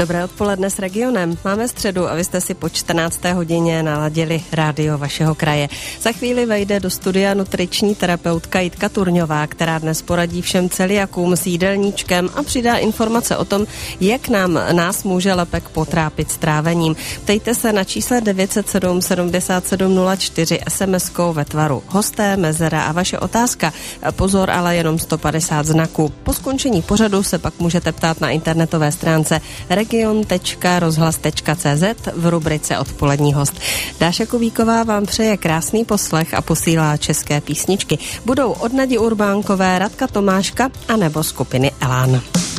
Dobré odpoledne s Regionem. Máme středu a vy jste si po 14. hodině naladili rádio vašeho kraje. Za chvíli vejde do studia nutriční terapeutka Jitka Turňová, která dnes poradí všem celiakům s jídelníčkem a přidá informace o tom, jak nás může lepek potrápit s trávením. Ptejte se na čísle 907 77 04 SMS-kou ve tvaru hosté, mezera a vaše otázka. Pozor, ale jenom 150 znaků. Po skončení pořadu se pak můžete ptát na internetové stránce region.rozhlas.cz v rubrice Odpolední host. Dáša Kubíková vám přeje krásný poslech a posílá české písničky. Budou od Nadi Urbánkové, Radka Tomáška a nebo skupiny Elán.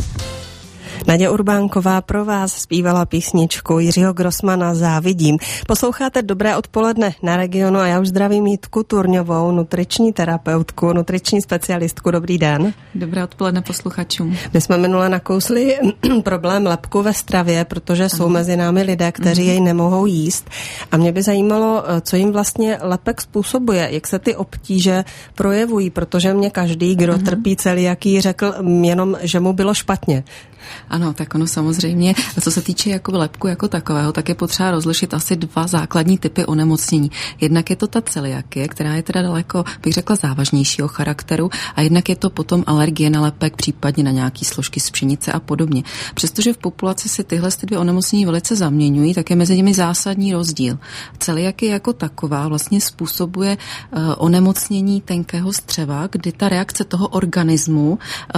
Naděja Urbánková pro vás zpívala písničku Jiřího Grossmana Závidím. Posloucháte Dobré odpoledne na Regionu a já už zdravím Jitku Turňovou, nutriční terapeutku, nutriční specialistku. Dobrý den. Dobré odpoledne posluchačům. My jsme minule nakousli problém lepku ve stravě, protože jsou mezi námi lidé, kteří jej nemohou jíst. A mě by zajímalo, co jim vlastně lepek způsobuje, jak se ty obtíže projevují, protože mě každý, kdo trpí celiakii, řekl jenom, že mu bylo špatně. Ano, tak ono samozřejmě, co se týče jako lepku jako takového, tak je potřeba rozlišit asi dva základní typy onemocnění. Jednak je to ta celiakie, která je teda daleko, bych řekla, závažnějšího charakteru, a jednak je to potom alergie na lepek, případně na nějaký složky z pšenice a podobně. Přestože v populaci se tyhle dvě onemocnění velice zaměňují, tak je mezi nimi zásadní rozdíl. Celiakie jako taková vlastně způsobuje onemocnění tenkého střeva, kdy ta reakce toho organismu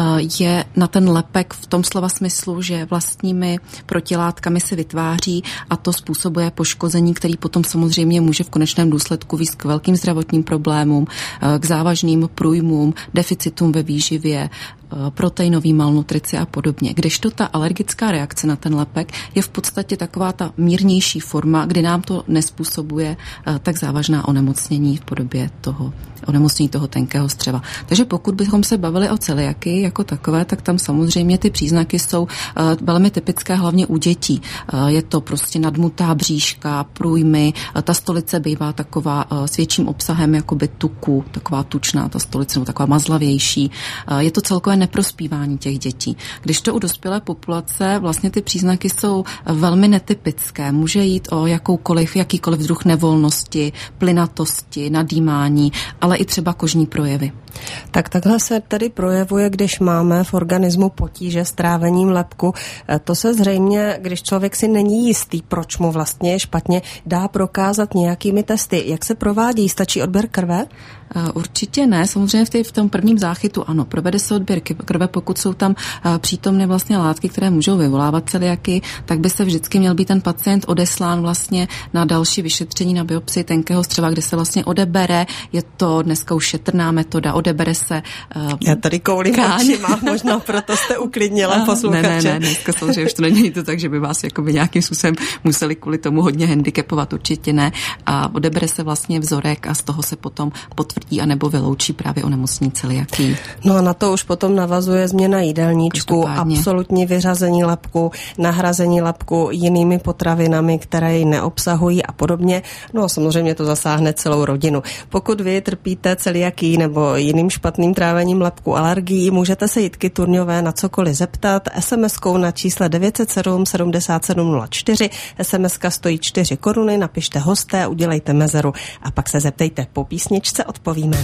je na ten lepek v tom slova smyslu, že vlastními protilátkami se vytváří a to způsobuje poškození, který potom samozřejmě může v konečném důsledku vést k velkým zdravotním problémům, k závažným průjmům, deficitům ve výživě, proteinový malnutrici a podobně. Kdežto ta alergická reakce na ten lepek je v podstatě taková ta mírnější forma, kdy nám to nespůsobuje tak závažná onemocnění v podobě toho onemocnění toho tenkého střeva. Takže pokud bychom se bavili o celiakii jako takové, tak tam samozřejmě ty příznaky jsou velmi typické, hlavně u dětí. Je to prostě nadmutá bříška, průjmy, ta stolice bývá taková s větším obsahem jakoby tuku, taková tučná ta stolice, nebo taková mazlavější. Je to celkové neprospívání těch dětí. Když to u dospělé populace, vlastně ty příznaky jsou velmi netypické. Může jít o jakýkoliv druh nevolnosti, plynatosti, nadýmání, ale i třeba kožní projevy. Tak takhle se tedy projevuje, když máme v organismu potíže s trávením lepku. To se zřejmě, když člověk si není jistý, proč mu vlastně je špatně, dá prokázat nějakými testy. Jak se provádí? Stačí odběr krve? Určitě ne. Samozřejmě v tom prvním záchytu ano, provede se odběr krve, pokud jsou tam přítomné vlastně látky, které můžou vyvolávat celiakii, tak by se vždycky měl být ten pacient odeslán vlastně na další vyšetření, na biopsii tenkého střeva, kde se vlastně odebere, je to dneska už šetrná metoda, odebere se já tady koulím očima, možná proto jste uklidnila posluchače. Ne, dneska samozřejmě už to není to tak, že by vás jakoby nějakým způsobem museli kvůli tomu hodně handicapovat, určitě ne. A odebere se vlastně vzorek a z toho se potom potvrdí anebo vyloučí právě onemocnění celiakii. No a na to už potom navazuje změna jídelníčku, absolutní vyřazení lepku, nahrazení lepku jinými potravinami, které ji neobsahují a podobně. No a samozřejmě to zasáhne celou rodinu. Pokud vy trpíte celiakii nebo jiným špatným trávením lepku, alergií, můžete se Jitky Turňové na cokoliv zeptat SMS-kou na čísle 907 77 04. SMS-ka stojí 4 koruny, napište hosté, udělejte mezeru a pak se zeptejte. Po písničce odpovíme.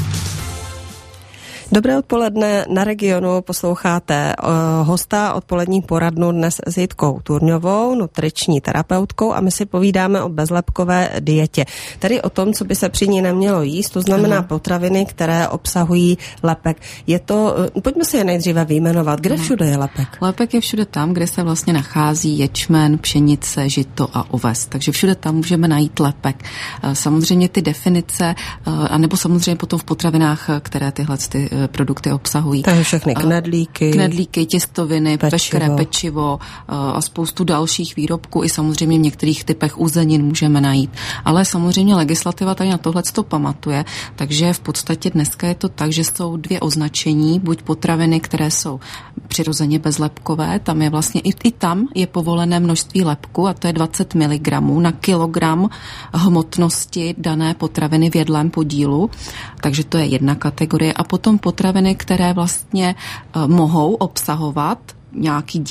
Dobré odpoledne na Regionu, posloucháte hosta odpolední poradnu dnes s Jitkou Turňovou, nutriční terapeutkou, a my si povídáme o bezlepkové dietě. Tedy o tom, co by se při ní nemělo jíst, to znamená potraviny, které obsahují lepek. Pojďme si je nejdříve vyjmenovat. Kde všude je lepek? Lepek je všude tam, kde se vlastně nachází ječmen, pšenice, žito a oves. Takže všude tam můžeme najít lepek. Samozřejmě ty definice, anebo samozřejmě potom v potravinách, které tyhle produkty obsahují. Takže všechny knedlíky, těstoviny, veškeré pečivo a spoustu dalších výrobků. I samozřejmě v některých typech uzenin můžeme najít. Ale samozřejmě legislativa tady na tohleto pamatuje, takže v podstatě dneska je to tak, že jsou dvě označení, buď potraviny, které jsou přirozeně bezlepkové, tam je vlastně i tam je povolené množství lepku a to je 20 mg na kilogram hmotnosti dané potraviny v jedlém podílu, takže to je jedna kategorie. A potom potraviny, které vlastně mohou obsahovat nějaký díl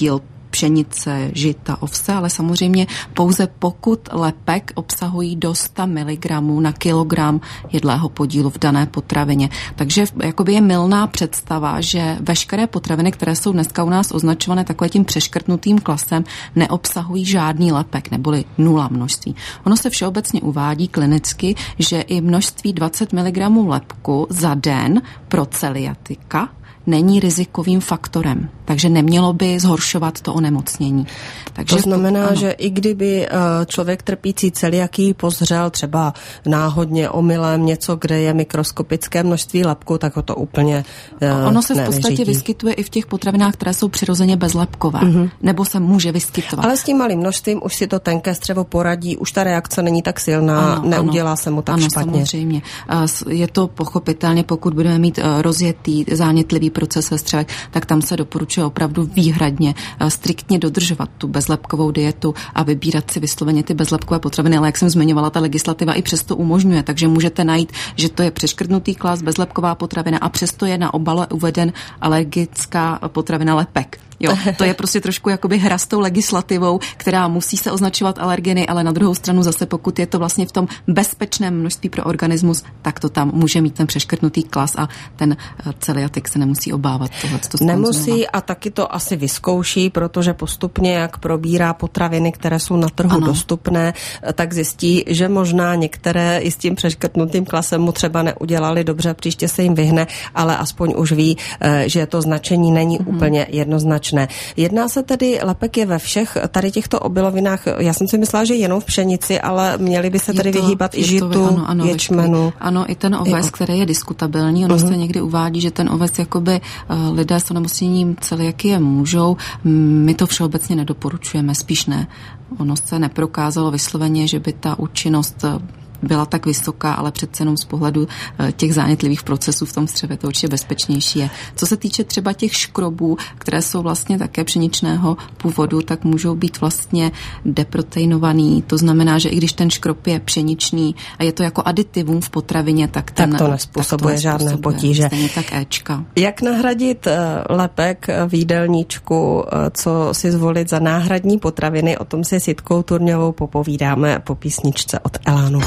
pšenice, žita, ovse, ale samozřejmě pouze pokud lepek obsahují do 100 mg na kilogram jedlého podílu v dané potravině. Takže jakoby je mylná představa, že veškeré potraviny, které jsou dneska u nás označované takovým tím přeškrtnutým klasem, neobsahují žádný lepek, neboli 0 množství. Ono se všeobecně uvádí klinicky, že i množství 20 mg lepku za den pro celiatika není rizikovým faktorem, takže nemělo by zhoršovat to onemocnění. Takže to znamená, že i kdyby člověk trpící celiakii pozřel třeba náhodně omylem něco, kde je mikroskopické množství lepku, tak ho to úplně ono se v podstatě vyskytuje i v těch potravinách, které jsou přirozeně bezlepkové, nebo se může vyskytovat. Ale s tím malým množstvím už si to tenké střevo poradí, už ta reakce není tak silná, neudělá se mu tak špatně. Samozřejmě. Je to pochopitelně, pokud budeme mít rozjetý zánětlivý proces ve střevech, tak tam se doporučuje opravdu výhradně striktně dodržovat tu bezlepkovou dietu a vybírat si vysloveně ty bezlepkové potraviny, ale jak jsem zmiňovala, ta legislativa i přesto umožňuje, takže můžete najít, že to je přeškrtnutý klas, bezlepková potravina a přesto je na obale uveden alergická potravina lepek. Jo, to je prostě trošku jakoby hra s tou legislativou, která musí se označovat alergeny, ale na druhou stranu zase, pokud je to vlastně v tom bezpečném množství pro organismus, tak to tam může mít ten přeškrtnutý klas a ten celiatik se nemusí obávat tohleto zkonzumovat. Nemusí a taky to asi vyzkouší, protože postupně, jak probírá potraviny, které jsou na trhu dostupné, tak zjistí, že možná některé i s tím přeškrtnutým klasem mu třeba neudělali dobře, příště se jim vyhne, ale aspoň už ví, že to značení není úplně jednoznačné. Jedná se tedy, lepek je ve všech tady těchto obilovinách, já jsem si myslela, že jenom v pšenici, ale měli by se tedy vyhýbat i žitu, ječmenu. Ano, i ten oves, který je diskutabilní, ono se někdy uvádí, že ten oves jakoby lidé s onemocněním celiakie můžou, my to všeobecně nedoporučujeme, spíš ne. Ono se neprokázalo vysloveně, že by ta účinnost byla tak vysoká, ale přece jenom z pohledu těch zánětlivých procesů v tom střevě to určitě bezpečnější je. Co se týče třeba těch škrobů, které jsou vlastně také pšeničného původu, tak můžou být vlastně deproteinovaný. To znamená, že i když ten škrob je pšeničný a je to jako aditivum v potravině, tak to nespůsobuje žádné potíže. Stejně tak éčka. Jak nahradit lepek v jídelníčku, co si zvolit za náhradní potraviny, o tom si s Jitkou Turňovou popovídáme po písničce od Elánu.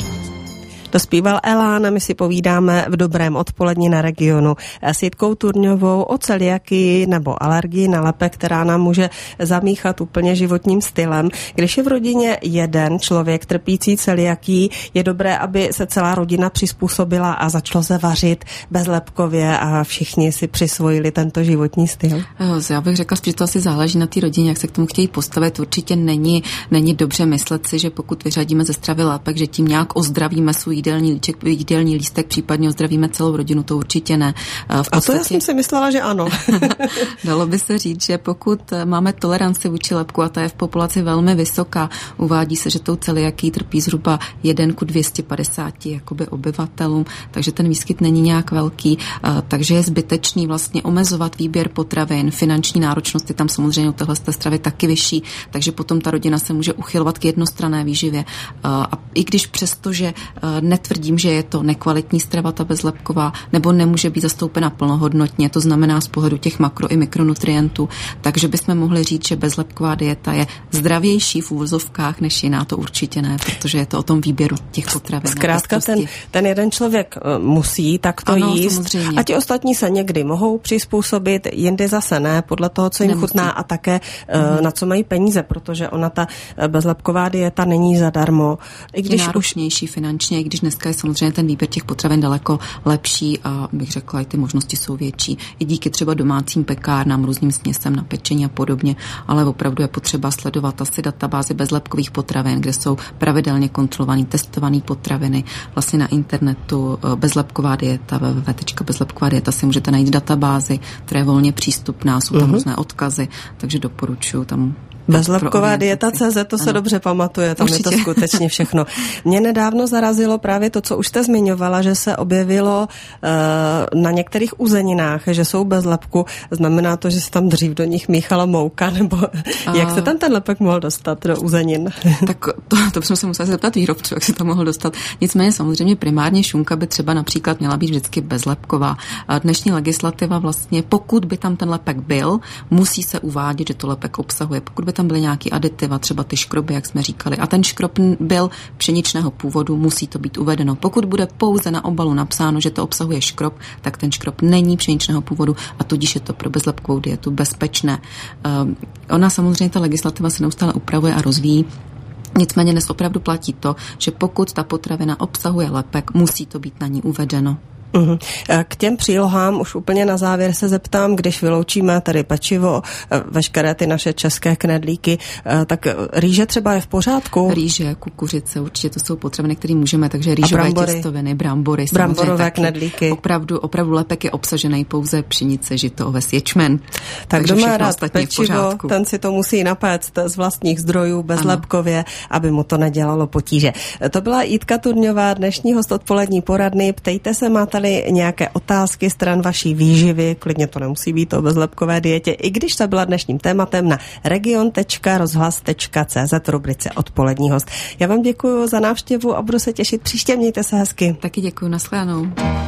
Dospíval Elán a my si povídáme v dobrém odpoledni na Regionu s Jitkou Turňovou o celiakii nebo alergii na lepek, která nám může zamíchat úplně životním stylem. Když je v rodině jeden člověk trpící celiakii, je dobré, aby se celá rodina přizpůsobila a začalo se vařit bezlepkově a všichni si přisvojili tento životní styl. Já bych řekla, že to asi záleží na té rodině, jak se k tomu chtějí postavit. Určitě není dobře myslet si, že pokud vyřadíme ze stravy lepek, že tím nějak ozdravíme svůj jídelní lístek, případně ozdravíme celou rodinu, to určitě ne. A to já jsem si myslela, že ano. Dalo by se říct, že pokud máme toleranci vůči lepku a ta je v populaci velmi vysoká, uvádí se, že tou celiakií trpí zhruba 1 ku 250 jakoby obyvatelům, takže ten výskyt není nějak velký, takže je zbytečný vlastně omezovat výběr potravin, finanční náročnost je tam samozřejmě u téhle stravy taky vyšší, takže potom ta rodina se může uchylovat k jednostranné výživě. A i když přesto, že netvrdím, že je to nekvalitní strava ta bezlepková, nebo nemůže být zastoupena plnohodnotně, to znamená z pohledu těch makro i mikronutrientů, takže bychom mohli říct, že bezlepková dieta je zdravější v úvozovkách než jiná, to určitě ne, protože je to o tom výběru těch potravin. Zkrátka ten jeden člověk musí takto jíst samozřejmě. A ti ostatní se někdy mohou přizpůsobit, jindy zase ne, podle toho, co jim chutná a také na co mají peníze, protože ona ta bezlepková dieta není zadarmo. I když náročnější finančně, i když dneska je samozřejmě ten výběr těch potravin daleko lepší a bych řekla, i ty možnosti jsou větší. I díky třeba domácím pekárnám, různým směsem na pečení a podobně, ale opravdu je potřeba sledovat asi databázy bezlepkových potravin, kde jsou pravidelně kontrolované, testované potraviny. Vlastně na internetu bezlepková dieta, www.bezlepková dieta si můžete najít databázi, která je volně přístupná, jsou tam různé odkazy, takže doporučuji tam Bezlepková dieta CZ, to se dobře pamatuje, tam určitě. Je to skutečně všechno. Mě nedávno zarazilo právě to, co už jste zmiňovala, že se objevilo na některých uzeninách, že jsou bez lepku. Znamená to, že se tam dřív do nich míchala mouka, nebo jak se tam ten lepek mohl dostat do uzenin? Tak to bychom se museli zeptat výrobců, jak se tam mohl dostat. Nicméně samozřejmě primárně šunka by třeba například měla být vždycky bezlepková. Dnešní legislativa vlastně, pokud by tam ten lepek byl, musí se uvádět, že to lepek obsahuje. Pokud by tam byly nějaký aditiva, třeba ty škroby, jak jsme říkali, a ten škrob byl pšeničného původu, musí to být uvedeno. Pokud bude pouze na obalu napsáno, že to obsahuje škrob, tak ten škrob není pšeničného původu a tudíž je to pro bezlepkovou dietu bezpečné. Ona samozřejmě, ta legislativa se neustále upravuje a rozvíjí. Nicméně dnes opravdu platí to, že pokud ta potravina obsahuje lepek, musí to být na ní uvedeno. K těm přílohám už úplně na závěr se zeptám, když vyloučíme tady pečivo, veškeré ty naše české knedlíky, tak rýže třeba je v pořádku? Rýže, kukuřice, určitě to jsou potraviny, které můžeme, takže rýžové těstoviny, brambory, bramborové knedlíky. Opravdu lepek je obsažený pouze pšenice, žito, oves, ječmen. Tak kdo má rád pečivo, ten si to musí napéct z vlastních zdrojů, bezlepkově, aby mu to nedělalo potíže. To byla Jitka Turňová, dnešní host odpolední poradny. Ptejte se, máte nějaké otázky stran vaší výživy, klidně to nemusí být o bezlepkové dietě, i když to byla dnešním tématem na region.rozhlas.cz v rubrice Odpolední host. Já vám děkuji za návštěvu a budu se těšit příště, mějte se hezky. Taky děkuji, nashledanou.